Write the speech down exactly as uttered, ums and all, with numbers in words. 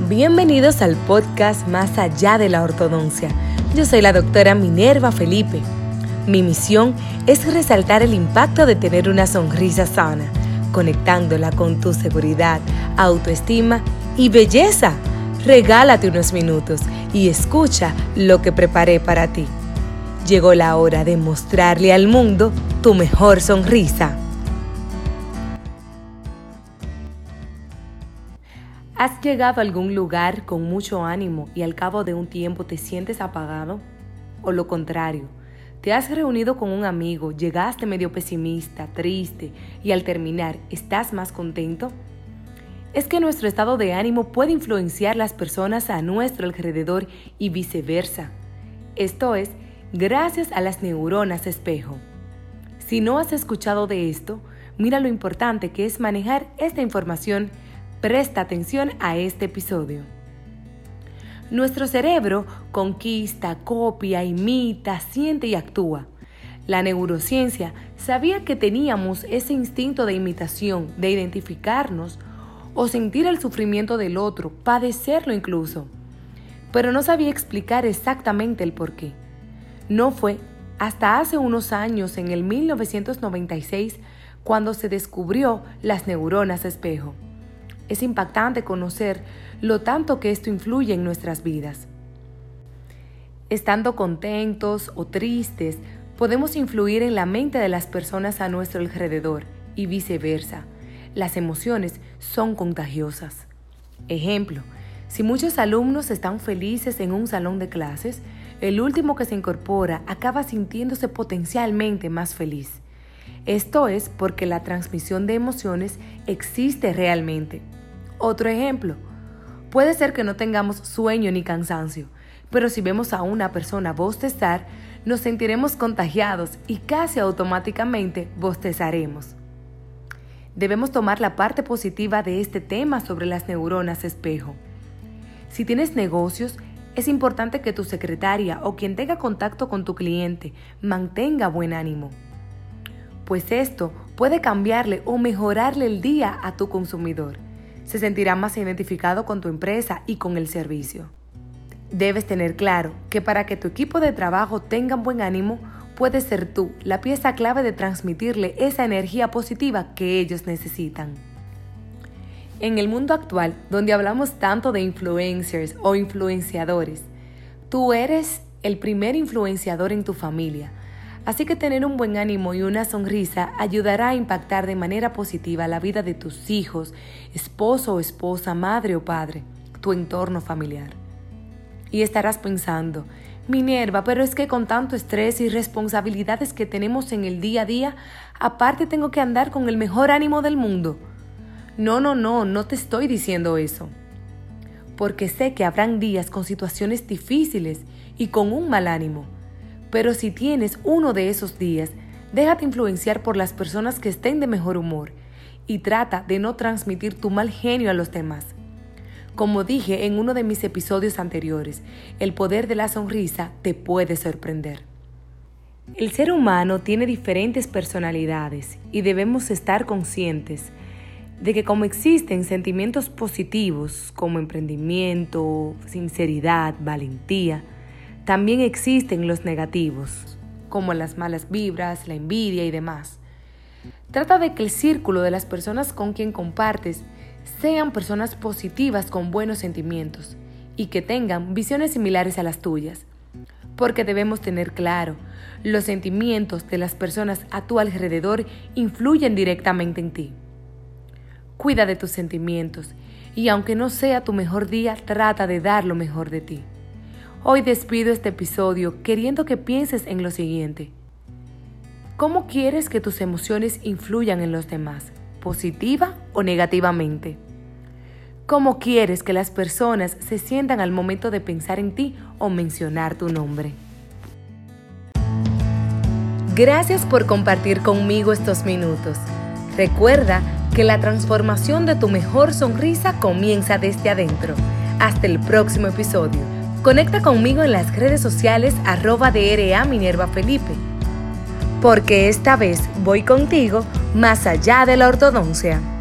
Bienvenidos al podcast Más Allá de la Ortodoncia. Yo soy la doctora Minerva Felipe. Mi misión es resaltar el impacto de tener una sonrisa sana, conectándola con tu seguridad, autoestima y belleza. Regálate unos minutos y escucha lo que preparé para ti. Llegó la hora de mostrarle al mundo tu mejor sonrisa. ¿Has llegado a algún lugar con mucho ánimo y al cabo de un tiempo te sientes apagado? ¿O lo contrario? ¿Te has reunido con un amigo, llegaste medio pesimista, triste y al terminar estás más contento? Es que nuestro estado de ánimo puede influenciar las personas a nuestro alrededor y viceversa. Esto es, gracias a las neuronas espejo. Si no has escuchado de esto, mira lo importante que es manejar esta información. Presta atención a este episodio. Nuestro cerebro conquista, copia, imita, siente y actúa. La neurociencia sabía que teníamos ese instinto de imitación, de identificarnos o sentir el sufrimiento del otro, padecerlo incluso. Pero no sabía explicar exactamente el porqué. No fue hasta hace unos años, en el mil novecientos noventa y seis, cuando se descubrió las neuronas espejo. Es impactante conocer lo tanto que esto influye en nuestras vidas. Estando contentos o tristes, podemos influir en la mente de las personas a nuestro alrededor y viceversa. Las emociones son contagiosas. Ejemplo, si muchos alumnos están felices en un salón de clases, el último que se incorpora acaba sintiéndose potencialmente más feliz. Esto es porque la transmisión de emociones existe realmente. Otro ejemplo, puede ser que no tengamos sueño ni cansancio, pero si vemos a una persona bostezar, nos sentiremos contagiados y casi automáticamente bostezaremos. Debemos tomar la parte positiva de este tema sobre las neuronas espejo. Si tienes negocios, es importante que tu secretaria o quien tenga contacto con tu cliente mantenga buen ánimo, pues esto puede cambiarle o mejorarle el día a tu consumidor. Se sentirá más identificado con tu empresa y con el servicio. Debes tener claro que para que tu equipo de trabajo tenga buen ánimo, puedes ser tú la pieza clave de transmitirle esa energía positiva que ellos necesitan. En el mundo actual, donde hablamos tanto de influencers o influenciadores, tú eres el primer influenciador en tu familia. Así que tener un buen ánimo y una sonrisa ayudará a impactar de manera positiva la vida de tus hijos, esposo o esposa, madre o padre, tu entorno familiar. Y estarás pensando, Minerva, pero es que con tanto estrés y responsabilidades que tenemos en el día a día, aparte tengo que andar con el mejor ánimo del mundo. No, no, no, no te estoy diciendo eso. Porque sé que habrán días con situaciones difíciles y con un mal ánimo. Pero si tienes uno de esos días, déjate influenciar por las personas que estén de mejor humor y trata de no transmitir tu mal genio a los demás. Como dije en uno de mis episodios anteriores, el poder de la sonrisa te puede sorprender. El ser humano tiene diferentes personalidades y debemos estar conscientes de que como existen sentimientos positivos como emprendimiento, sinceridad, valentía, también existen los negativos, como las malas vibras, la envidia y demás. Trata de que el círculo de las personas con quien compartes sean personas positivas con buenos sentimientos y que tengan visiones similares a las tuyas, porque debemos tener claro, los sentimientos de las personas a tu alrededor influyen directamente en ti. Cuida de tus sentimientos y aunque no sea tu mejor día, trata de dar lo mejor de ti. Hoy despido este episodio queriendo que pienses en lo siguiente. ¿Cómo quieres que tus emociones influyan en los demás, positiva o negativamente? ¿Cómo quieres que las personas se sientan al momento de pensar en ti o mencionar tu nombre? Gracias por compartir conmigo estos minutos. Recuerda que la transformación de tu mejor sonrisa comienza desde adentro. Hasta el próximo episodio. Conecta conmigo en las redes sociales arroba D R A Minerva Felipe. Porque esta vez voy contigo más allá de la ortodoncia.